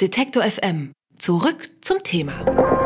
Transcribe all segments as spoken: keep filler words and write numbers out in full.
Detektor F M. Zurück zum Thema.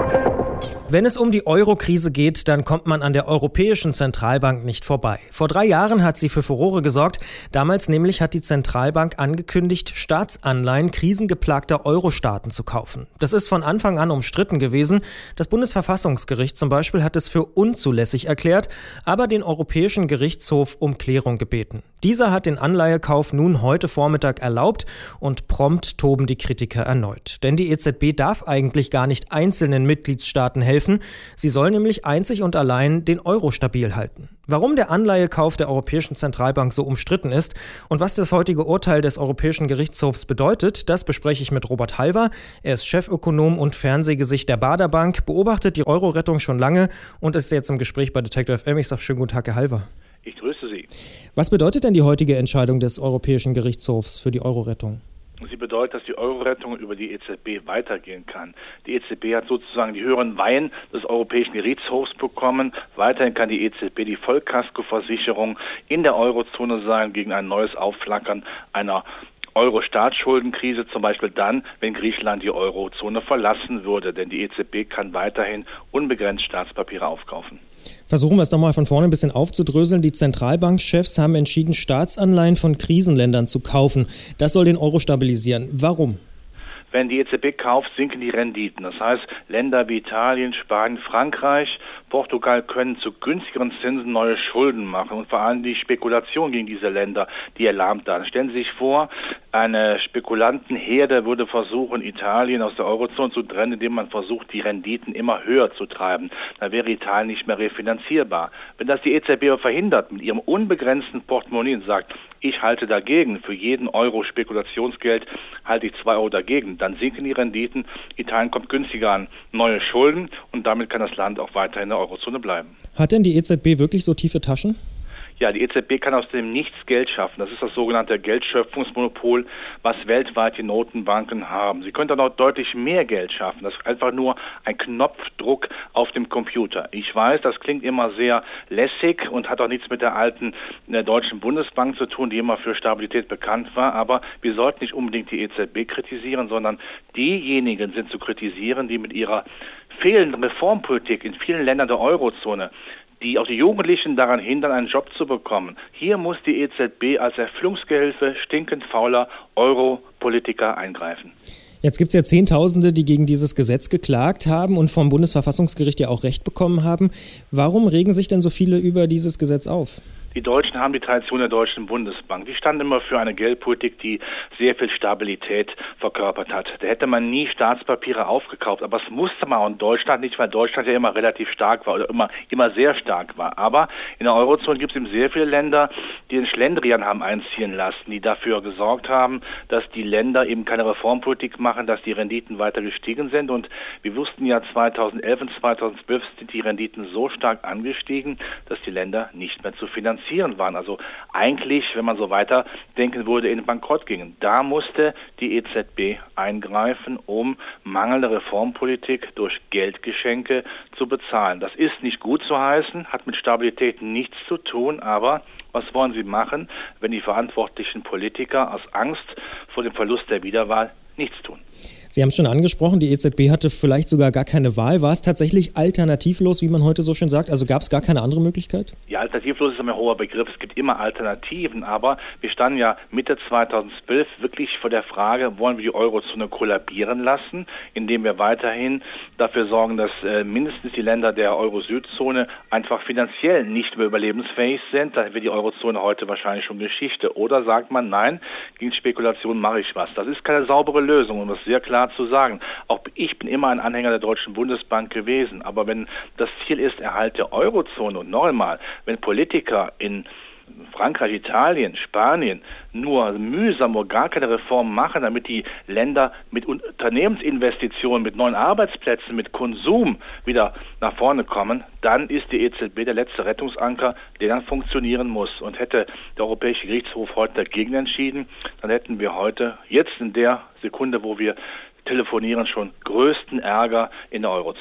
Wenn es um die Euro-Krise geht, dann kommt man an der Europäischen Zentralbank nicht vorbei. Vor drei Jahren hat sie für Furore gesorgt. Damals nämlich hat die Zentralbank angekündigt, Staatsanleihen krisengeplagter Euro-Staaten zu kaufen. Das ist von Anfang an umstritten gewesen. Das Bundesverfassungsgericht zum Beispiel hat es für unzulässig erklärt, aber den Europäischen Gerichtshof um Klärung gebeten. Dieser hat den Anleihekauf nun heute Vormittag erlaubt und prompt toben die Kritiker erneut. Denn die E Z B darf eigentlich gar nicht einzelnen Mitgliedstaaten helfen. Sie soll nämlich einzig und allein den Euro stabil halten. Warum der Anleihekauf der Europäischen Zentralbank so umstritten ist und was das heutige Urteil des Europäischen Gerichtshofs bedeutet, das bespreche ich mit Robert Halver. Er ist Chefökonom und Fernsehgesicht der Baader Bank, beobachtet die Euro-Rettung schon lange und ist jetzt im Gespräch bei Detektor F M. Ich sage schönen guten Tag, Herr Halver. Ich grüße Sie. Was bedeutet denn die heutige Entscheidung des Europäischen Gerichtshofs für die Euro-Rettung? Sie bedeutet, dass die Euro-Rettung über die E Z B weitergehen kann. Die E Z B hat sozusagen die höheren Weihen des Europäischen Gerichtshofs bekommen. Weiterhin kann die E Z B die Vollkaskoversicherung in der Eurozone sein gegen ein neues Aufflackern einer Euro-Staatsschuldenkrise, zum Beispiel dann, wenn Griechenland die Eurozone verlassen würde. Denn die E Z B kann weiterhin unbegrenzt Staatspapiere aufkaufen. Versuchen wir es doch mal von vorne ein bisschen aufzudröseln. Die Zentralbankchefs haben entschieden, Staatsanleihen von Krisenländern zu kaufen. Das soll den Euro stabilisieren. Warum? Wenn die E Z B kauft, sinken die Renditen. Das heißt, Länder wie Italien, Spanien, Frankreich, Portugal können zu günstigeren Zinsen neue Schulden machen. Und vor allem die Spekulation gegen diese Länder, die erlahmt dann. Stellen Sie sich vor, eine Spekulantenherde würde versuchen, Italien aus der Eurozone zu trennen, indem man versucht, die Renditen immer höher zu treiben. Dann wäre Italien nicht mehr refinanzierbar. Wenn das die E Z B aber verhindert mit ihrem unbegrenzten Portemonnaie und sagt, ich halte dagegen, für jeden Euro Spekulationsgeld halte ich zwei Euro dagegen, dann sinken die Renditen, Italien kommt günstiger an neue Schulden und damit kann das Land auch weiter in der Eurozone bleiben. Hat denn die E Z B wirklich so tiefe Taschen? Ja, die E Z B kann aus dem Nichts Geld schaffen. Das ist das sogenannte Geldschöpfungsmonopol, was weltweit die Notenbanken haben. Sie können dann auch deutlich mehr Geld schaffen. Das ist einfach nur ein Knopfdruck auf dem Computer. Ich weiß, das klingt immer sehr lässig und hat auch nichts mit der alten der Deutschen Bundesbank zu tun, die immer für Stabilität bekannt war. Aber wir sollten nicht unbedingt die E Z B kritisieren, sondern diejenigen sind zu kritisieren, die mit ihrer fehlenden Reformpolitik in vielen Ländern der Eurozone die auch die Jugendlichen daran hindern, einen Job zu bekommen. Hier muss die E Z B als Erfüllungsgehilfe stinkend fauler Euro-Politiker eingreifen. Jetzt gibt es ja Zehntausende, die gegen dieses Gesetz geklagt haben und vom Bundesverfassungsgericht ja auch Recht bekommen haben. Warum regen sich denn so viele über dieses Gesetz auf? Die Deutschen haben die Tradition der Deutschen Bundesbank. Die standen immer für eine Geldpolitik, die sehr viel Stabilität verkörpert hat. Da hätte man nie Staatspapiere aufgekauft, aber es musste man auch in Deutschland nicht, weil Deutschland ja immer relativ stark war oder immer, immer sehr stark war. Aber in der Eurozone gibt es eben sehr viele Länder, die den Schlendrian haben einziehen lassen, die dafür gesorgt haben, dass die Länder eben keine Reformpolitik machen, dass die Renditen weiter gestiegen sind. Und wir wussten ja zweitausendelf und zweitausendzwölf sind die Renditen so stark angestiegen, dass die Länder nicht mehr zu finanzieren waren. Also eigentlich, wenn man so weiter denken würde, in den Bankrott gingen. Da musste die E Z B eingreifen, um mangelnde Reformpolitik durch Geldgeschenke zu bezahlen. Das ist nicht gut zu heißen, hat mit Stabilität nichts zu tun, aber was wollen Sie machen, wenn die verantwortlichen Politiker aus Angst vor dem Verlust der Wiederwahl nichts tun? Sie haben es schon angesprochen, die E Z B hatte vielleicht sogar gar keine Wahl. War es tatsächlich alternativlos, wie man heute so schön sagt? Also gab es gar keine andere Möglichkeit? Ja, alternativlos ist ein hoher Begriff. Es gibt immer Alternativen, aber wir standen ja Mitte zweitausendzwölf wirklich vor der Frage, wollen wir die Eurozone kollabieren lassen, indem wir weiterhin dafür sorgen, dass äh, mindestens die Länder der Euro-Süd-Zone einfach finanziell nicht mehr überlebensfähig sind. Dann wird die Eurozone heute wahrscheinlich schon Geschichte. Oder sagt man, nein, gegen Spekulation mache ich was. Das ist keine saubere Lösung, um das sehr klar zu sagen. Auch ich bin immer ein Anhänger der Deutschen Bundesbank gewesen. Aber wenn das Ziel ist, Erhalt der Eurozone und noch einmal, wenn Politiker in Frankreich, Italien, Spanien nur mühsam oder gar keine Reformen machen, damit die Länder mit Unternehmensinvestitionen, mit neuen Arbeitsplätzen, mit Konsum wieder nach vorne kommen, dann ist die E Z B der letzte Rettungsanker, der dann funktionieren muss. Und hätte der Europäische Gerichtshof heute dagegen entschieden, dann hätten wir heute, jetzt in der Sekunde, wo wir telefonieren, schon größten Ärger in der Eurozone.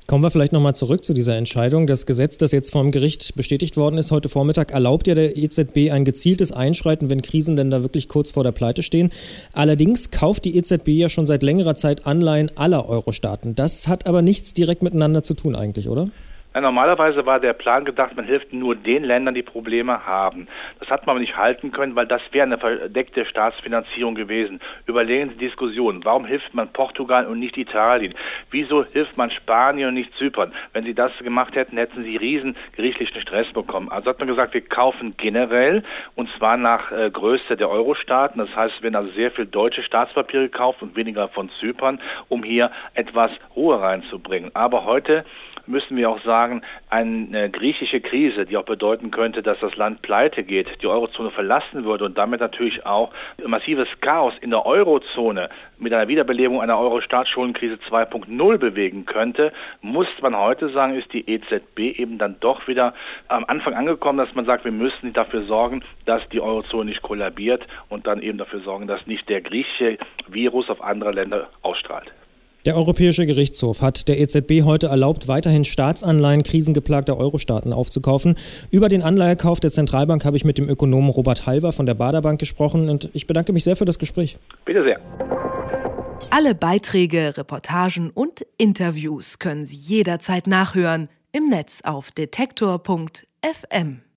Kommen wir vielleicht nochmal zurück zu dieser Entscheidung. Das Gesetz, das jetzt vom Gericht bestätigt worden ist heute Vormittag, erlaubt ja der E Z B ein gezieltes Einschreiten, wenn Krisen denn da wirklich kurz vor der Pleite stehen. Allerdings kauft die E Z B ja schon seit längerer Zeit Anleihen aller Euro-Staaten. Das hat aber nichts direkt miteinander zu tun eigentlich, oder? Ja, normalerweise war der Plan gedacht, man hilft nur den Ländern, die Probleme haben. Das hat man aber nicht halten können, weil das wäre eine verdeckte Staatsfinanzierung gewesen. Überlegen Sie die Diskussion. Warum hilft man Portugal und nicht Italien? Wieso hilft man Spanien und nicht Zypern? Wenn Sie das gemacht hätten, hätten Sie riesen gerichtlichen Stress bekommen. Also hat man gesagt, wir kaufen generell, und zwar nach äh, Größe der Euro-Staaten. Das heißt, es werden also sehr viel deutsche Staatspapiere gekauft und weniger von Zypern, um hier etwas Ruhe reinzubringen. Aber heute müssen wir auch sagen, eine griechische Krise, die auch bedeuten könnte, dass das Land pleite geht, die Eurozone verlassen würde und damit natürlich auch massives Chaos in der Eurozone mit einer Wiederbelebung einer Euro-Staatsschuldenkrise zwei Punkt null bewegen könnte, muss man heute sagen, ist die E Z B eben dann doch wieder am Anfang angekommen, dass man sagt, wir müssen dafür sorgen, dass die Eurozone nicht kollabiert und dann eben dafür sorgen, dass nicht der griechische Virus auf andere Länder ausstrahlt. Der Europäische Gerichtshof hat der E Z B heute erlaubt, weiterhin Staatsanleihen krisengeplagter Euro-Staaten aufzukaufen. Über den Anleihekauf der Zentralbank habe ich mit dem Ökonomen Robert Halver von der Baader Bank gesprochen und ich bedanke mich sehr für das Gespräch. Bitte sehr. Alle Beiträge, Reportagen und Interviews können Sie jederzeit nachhören im Netz auf detektor punkt f m.